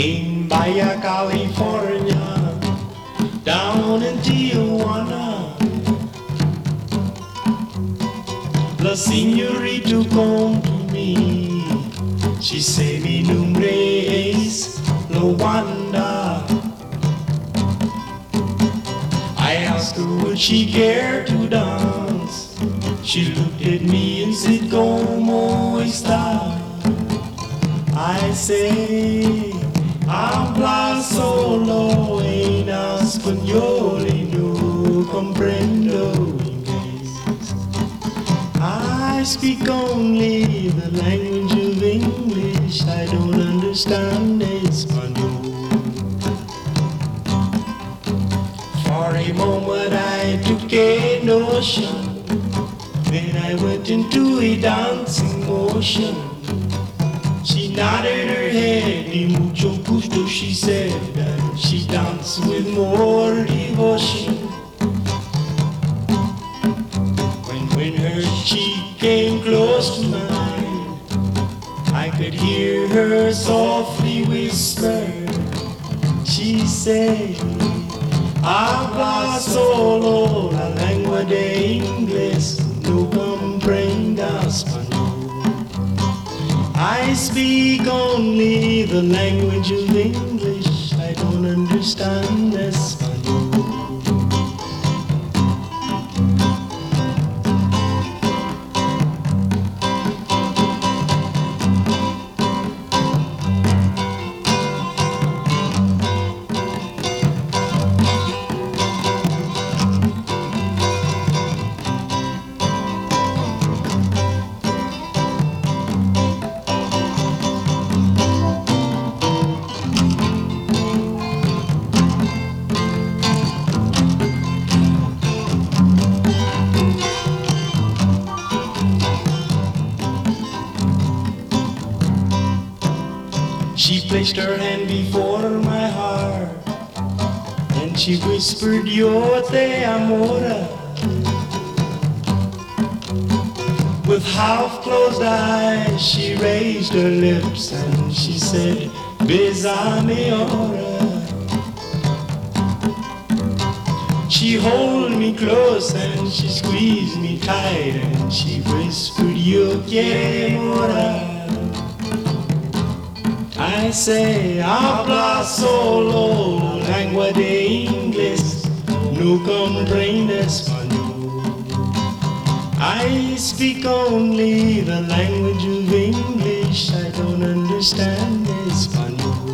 in Baja California, down in Tijuana. La señorita come to me. She say mi nombre es Luanda. I asked her would she care to dance. She looked at me and said, ¿Cómo está? I say, habla solo en español y no comprendo inglés. I speak only the language of English. I don't understand Espanol. For a moment I took a notion, then I went into a dancing motion. She nodded her head, y mucho gusto, she said, and she danced with more devotion. When her cheek came close to mine, I could hear her softly whisper. She said, habla solo la lengua de inglés, no comprenda español. I speak only the language of English, I don't understand español. She placed her hand before my heart and she whispered, Yo te amora. With half-closed eyes she raised her lips and she said, Besame ahora. She held me close and she squeezed me tight and she whispered, Yo quiero morar. I say, habla solo lengua de inglés, no comprende español. I speak only the language of English, I don't understand español.